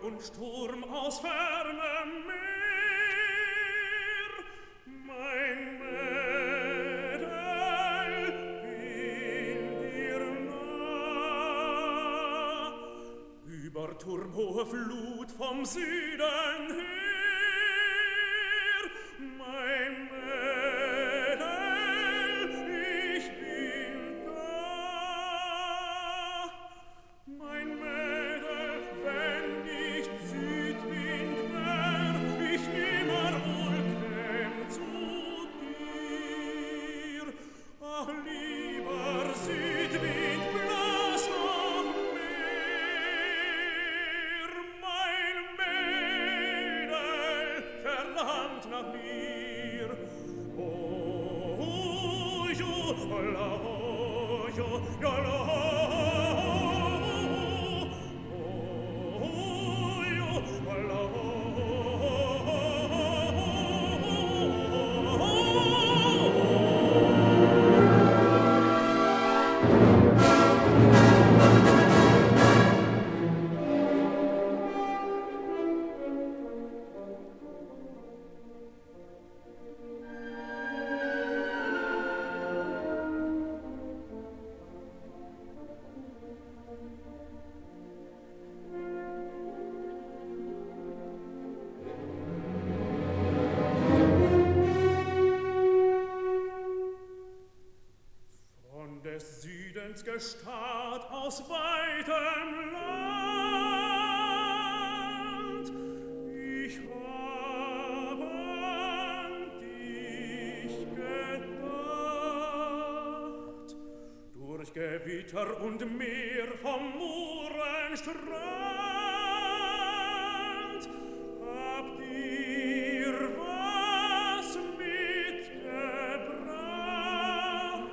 und Sturm aus fernem Meer. Mein Mädel, bin dir nah, über turmhohe Flut vom Süden her. Mein Mädel, ich bin da. Mein Mädel, wenn nicht Südwind wär, ich nimmer wohl käm zu dir. Ach, lieber Südwind, blass auf Meer. Mein Mädel verlangt nach mir. Oh, jo, la, oh, jo, ja, la, Gestad aus weitem Land, ich hab an dich gedacht, durch Gewitter und Meer vom Mohrenstrand, hab dir was mitgebracht.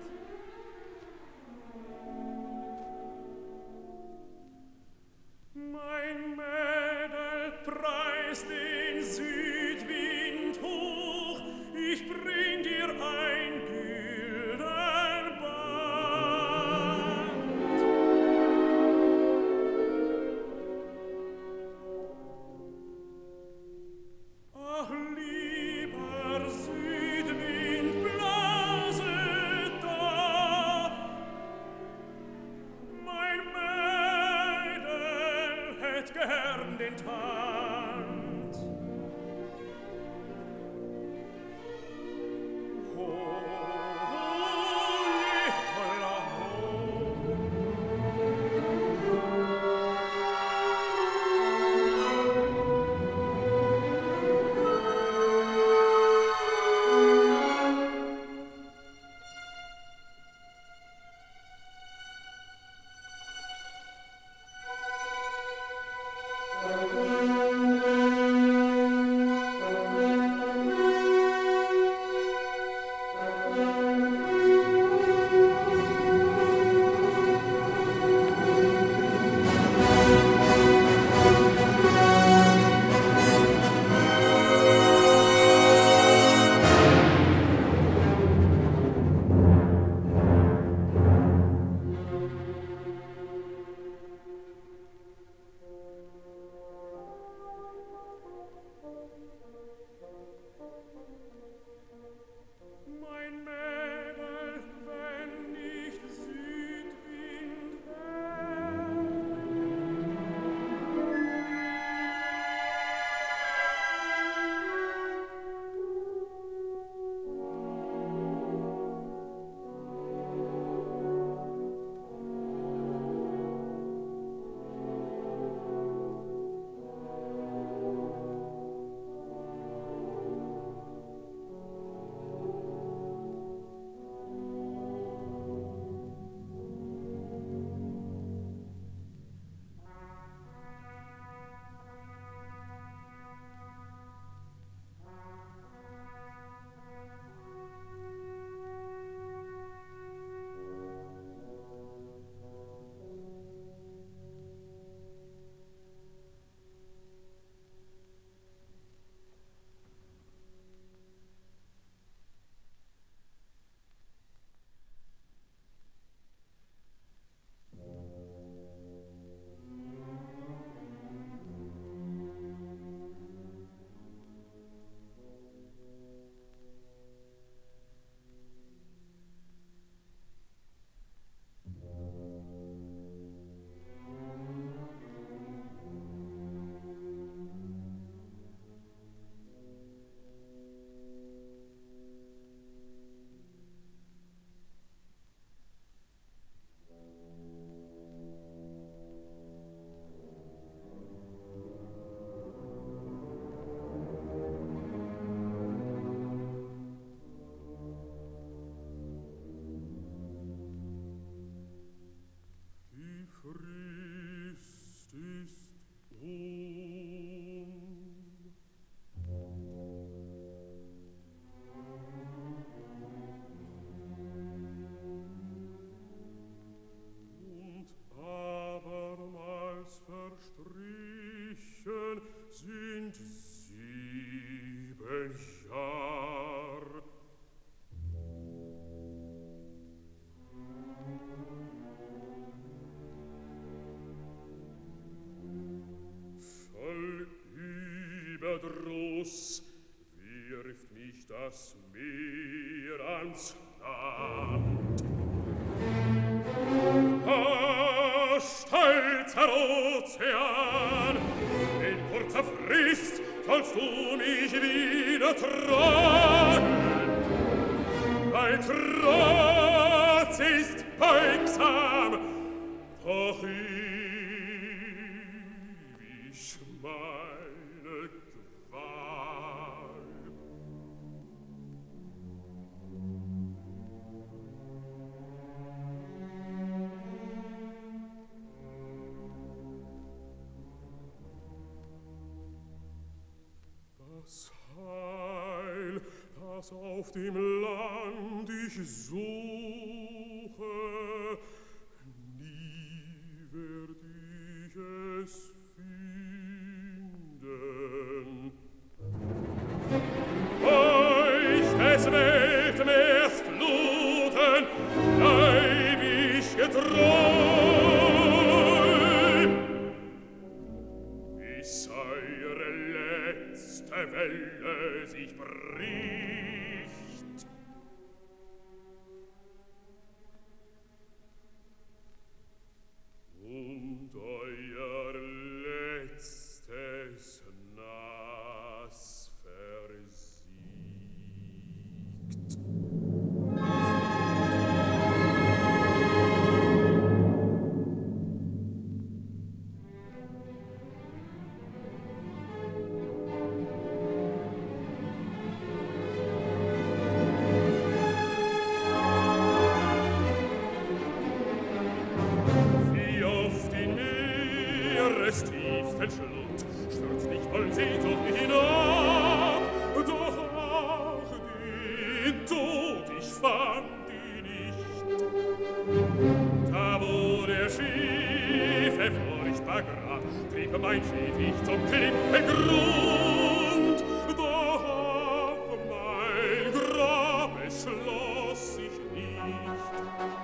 Mein Mädel preist den Südwind hoch, ich bring dir ein gülden Band. Ach, lieber Südwind, blase da, mein Mädel hätt gern den Tand. Holy, holla, ho. mir ans Land. Stolzer Ozean, in kurzer Frist sollst du mich wieder tragen. Dein Trotz ist beugsam, doch ewig meine Qual. Das Heil, das auf dem Land ich suche, nie werd ich es finden. Euch des Weltmeers Fluten bleib ich getreu, bis eure letzte Welle sich bricht. Und euer letztes Nass versiegt. Wie oft in Meerestiefsten Schlund stürzt dich voll Sehnsucht mich hinab, doch auch den Tod ich fand ihn nicht. Da wo der Schiffe furchtbar grad, trieb mein Schiff ich zum Klippengrund, doch auch mein Grab es schloss sich nicht.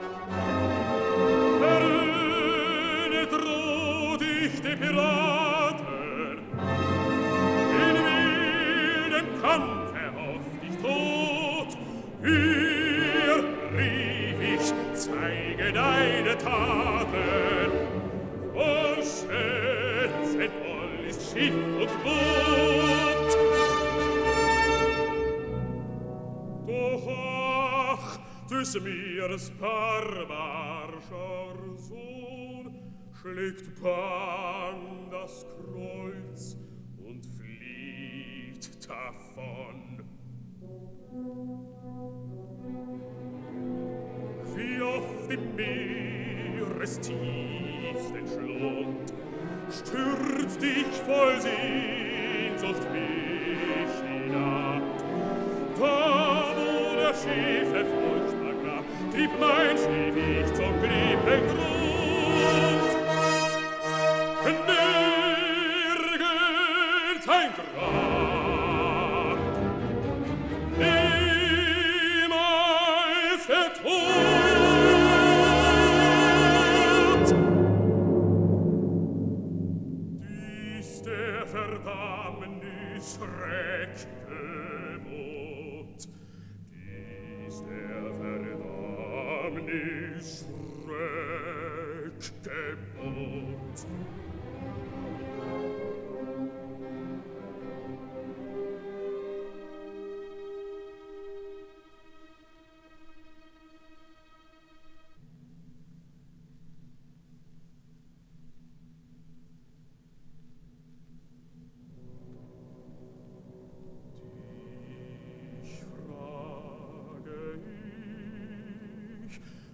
Verhöhnet droht ich den Piraten, in wildem Kampf erhofft ich Tod. Hier rief ich, zeige deine Taten, voll Schätzen voll ist Schiff und Boot. Doch ach, des Meeres barbarscher Sohn schlägt Pan das Kreuz und flieht davon. Wie oft im Meerestiefsten Schlund stürzt dich voll Sehnsucht mich hinab. Da wo der Schiffe furchtbar grab, trieb mein Schiff ich zum Klippengrund. Nirgends ein Grab, niemals der Tod. Dies der Verdammnis Schreckgebot, dies der Verdammnis Schreckgebot. Dich frage ich,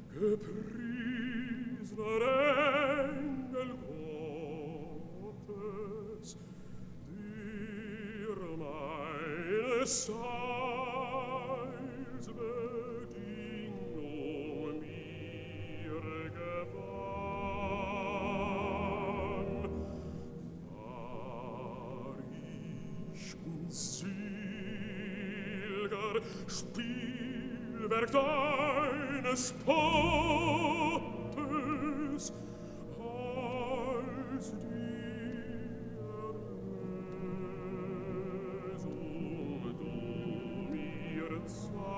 gepriesener Engel Gottes, dir meines Seils Bedingung mir gewann, war ich unsilger Spielwerk deines Spottes, als die Erlösung du mir zeigst.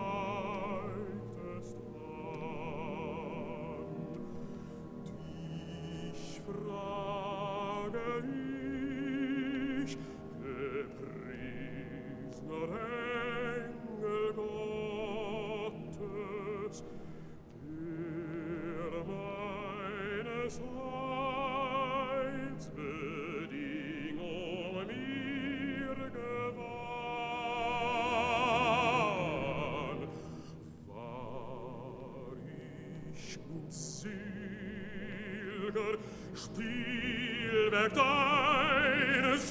Verfolger, Spielwerk deines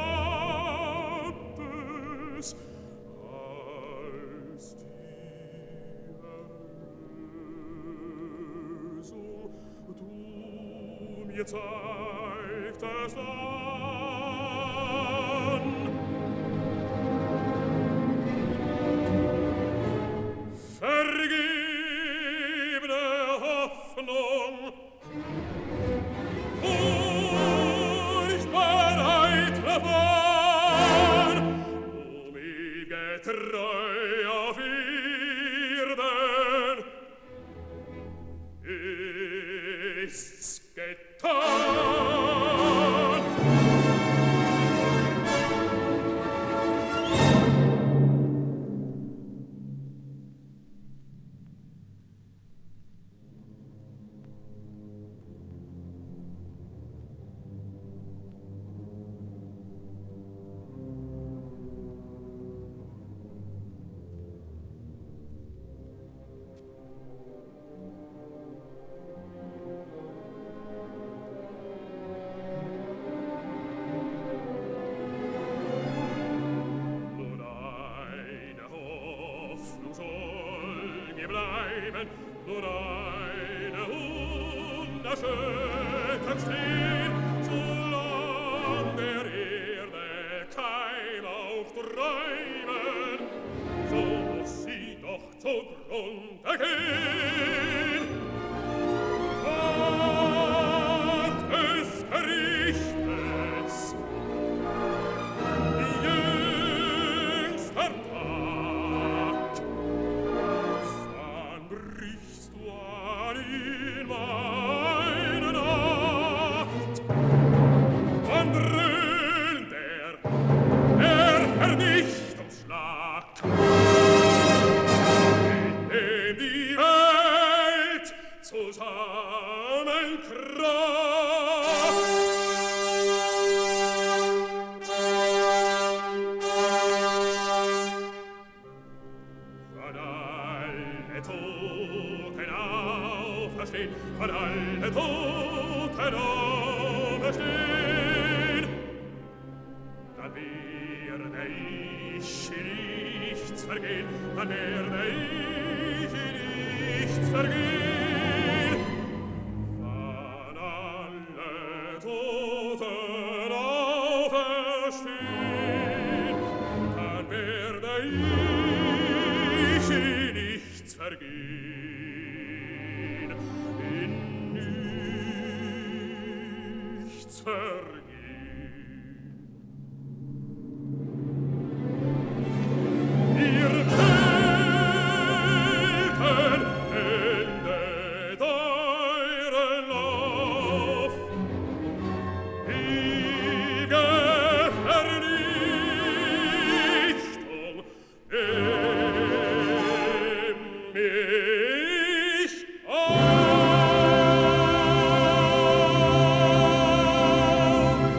Spottes, als die Erlösung du mir zeigtest an. Vergebene Hoffnung, furchtbar eitler Wahn, ewige Treu auf Erden, ist's getan. Nur eine unerschüttert steht, solang der Erde kein auch träumen, so muss sie doch zugrunde gehen. Ort des Gerichtes, jüngster Tag, wann brichst du an in meine Nacht? Wann dröhnt der Vernichtungsschlag, mit dem die Welt zusammenkracht? Von alle Toten auferstehen, von alle Toten auferstehen, dann werde ich in nichts vergehen, dann werde ich in nichts vergehen. Von alle Toten auferstehen, dann werde ich in nichts vergehen, in nichts vergehen. Ihr Welten endet euren Lauf, ewige Vernichtung, mich auf.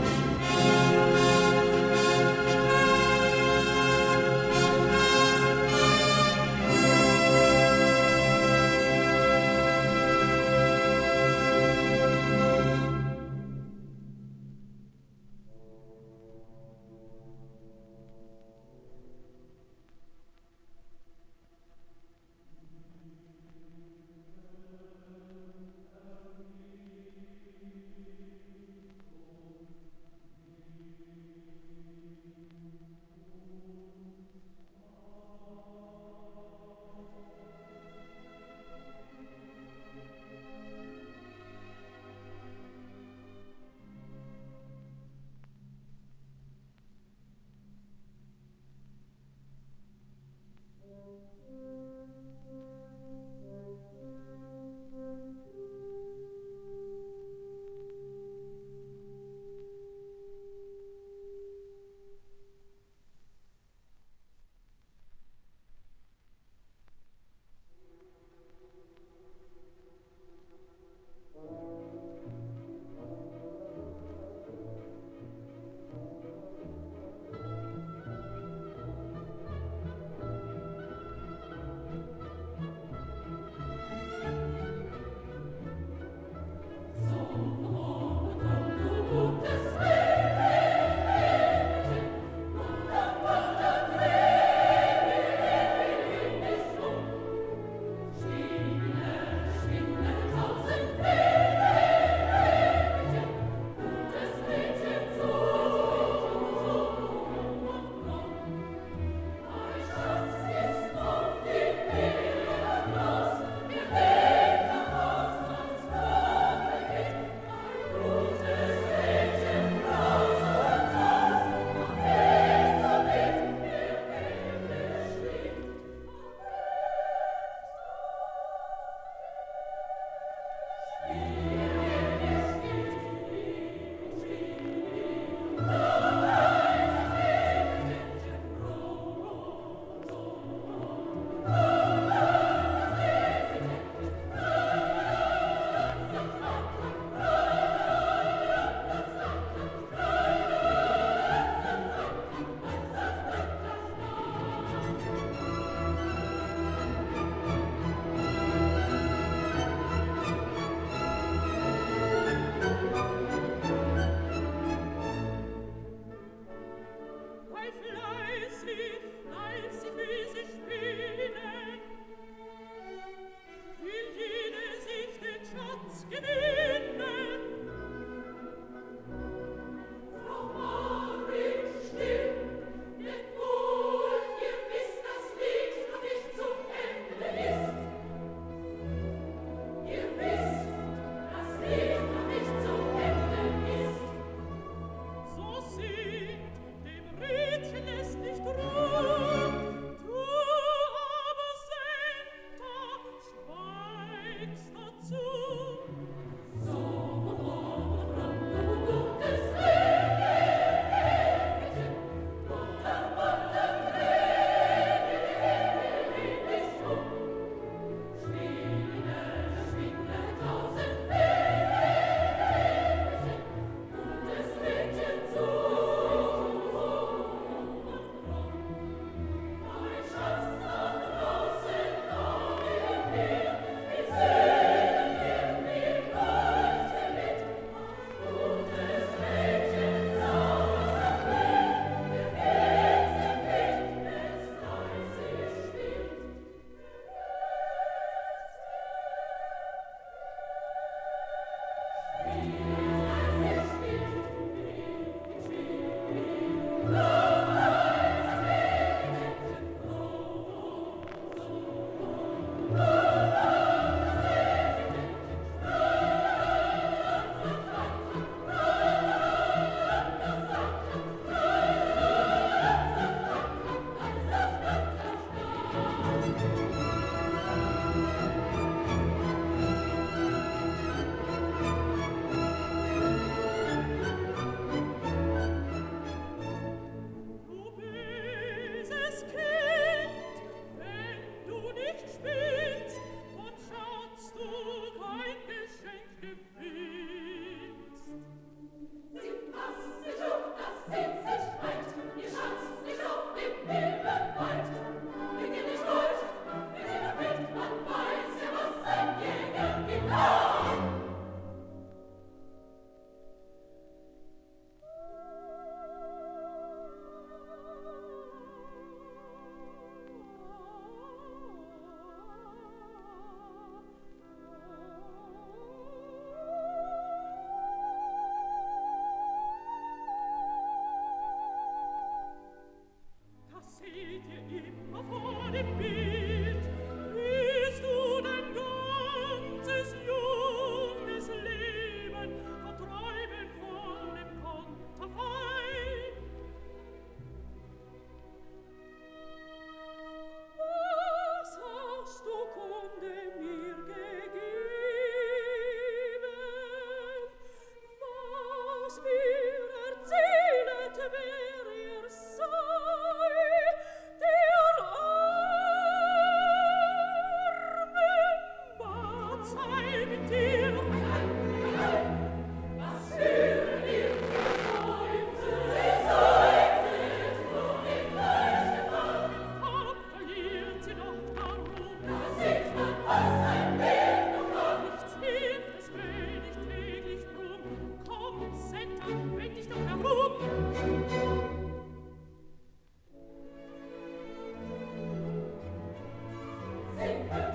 Singen